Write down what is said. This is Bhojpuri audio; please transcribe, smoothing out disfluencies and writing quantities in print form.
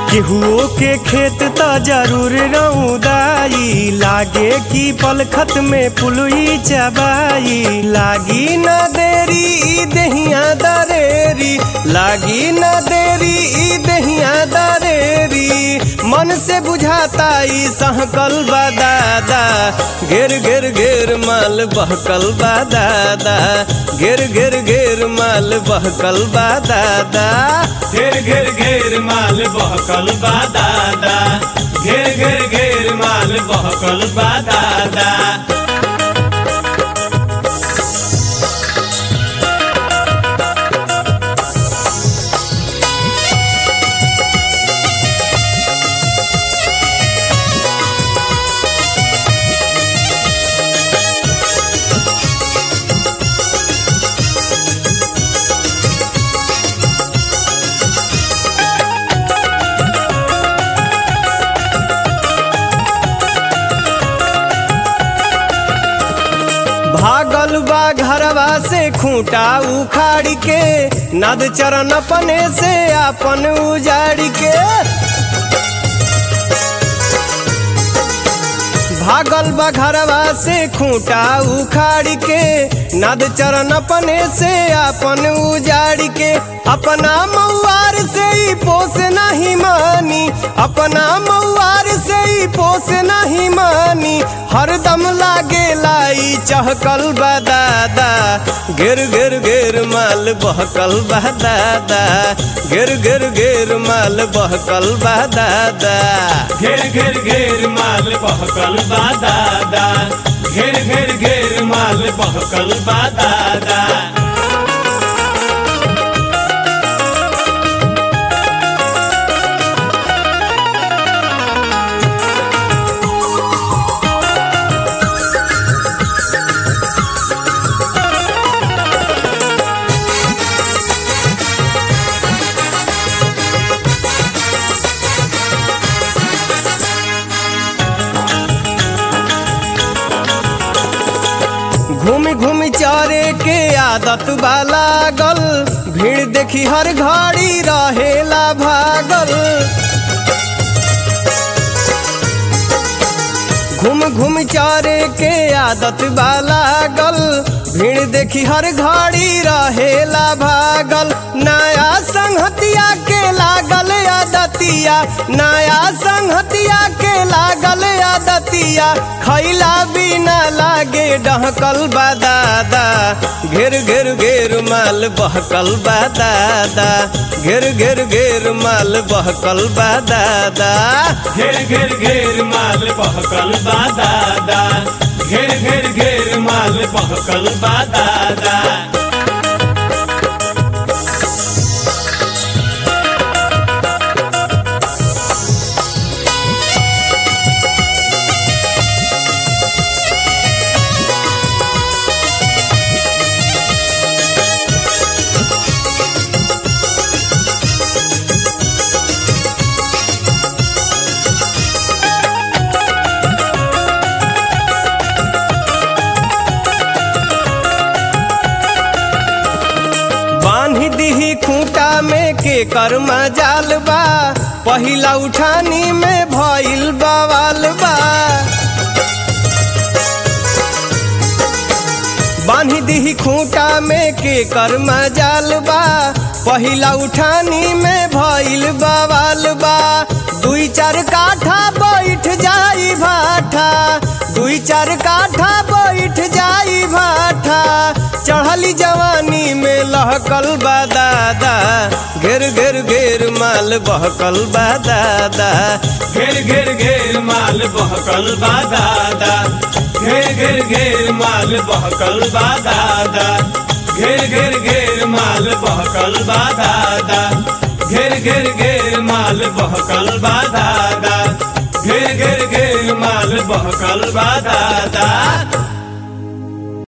केहुओ के खेत त जरूर रउदाई, लागे कि पलखत में पुलुई चबाई। लागी न देरी ई दहिया दरेरी, लागी न देरी ई दहिया दरेरी। मन से बुझाता ई सहकल बा दादा, घेर घेर घेर माल बहकल बा दादा, घेर घेर घेर माल बहकल बा दादा, घेर घेर घेर माल बहकल बा दादा, घेर घेर घेर माल बहकल बा दादा। भागल बा घरवा से खूंटा उखाड़ के, नद चरण अपने से अपन उजाड़ के। भागल बा घरवा से खूंटा उखाड़ के, नद चरण अपने से अपन उजाड़ के। अपना मऊआर से ही पोस नहीं मानी, अपना मऊआर से ही पोस नहीं मानी। हरदम लागे लाई चहकल बा दादा, घेर घेर घेर माल बहकल बा दादा, घेर घेर घेर माल बहकल बा दादा, घेर घेर घेर माल बहकल बा दादा, घेर घेर घेर माल बहकल बा दादा। घूम घूम चारे के आदत बा लागल, भीड़ देखी हर घड़ी रहेला भागल। घूम घूम चारे के आदत बा लागल, भीड़ देखी हर घड़ी रहेला भागल। नया संगतिया के लागल आदतिया, नया संगतिया के लागल आदतिया। खैला बिना लागे डहकल बा दादा, घेर घेर घेर माल बहकल बा दादा, घेर घेर घेर माल बहकल बा दादा, घेर घेर घेर माल बहकल बा दादा, घेर घेर घेर माल बहकल बा दादा। दीही खूंटा में के कर्मा जाल बा, पहिला उठानी में भइल बवाल बा। बांधी दीही खूंटा में के कर्मा जाल बा, पहिला उठानी में भइल बवाल बा। दुई चार काठा बैठ जाई भाठा, दुई चार काठा बैठ जाई भाठा। चढ़ली जवानी में लहकल बा दादा, घेर घेर घेर माल बहकल बा दादा, घेर घेर घेर माल बहकल बा दादा, घेर घेर घेर माल बहकल बा दादा, घेर घेर घेर माल बहकल बा दादा, घेर घेर घेर माल बहकल बा दादा, घेर घेर घेर माल बहकल बा दादा।